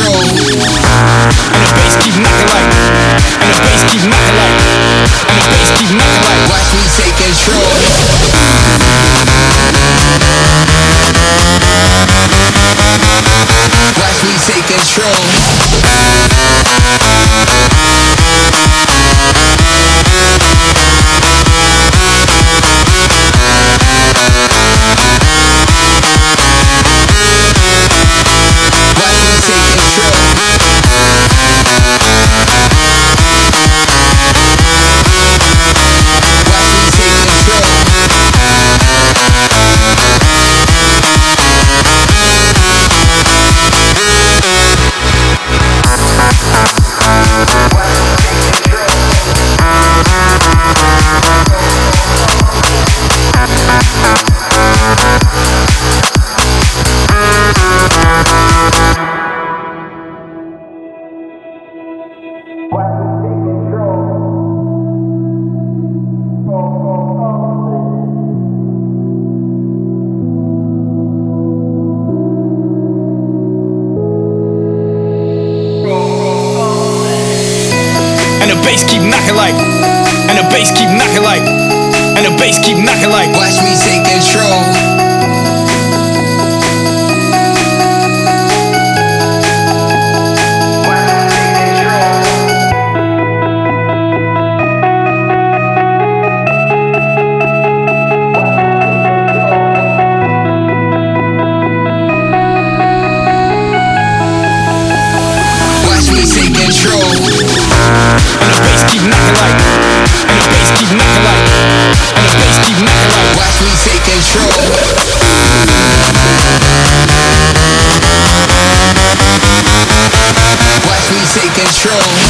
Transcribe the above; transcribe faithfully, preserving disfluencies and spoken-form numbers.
control. And the bass keep knocking like, and the bass keep knocking like, and the bass keep knocking like. Watch me take control. Watch me take control. And the bass keep knocking like, and the bass keep knocking like, and the bass keep knocking like. Watch me take control. Watch me take control. And the bass keep knocking like, and the bass keep knocking like, and the bass keep knocking like. Watch me take control. Watch me take control.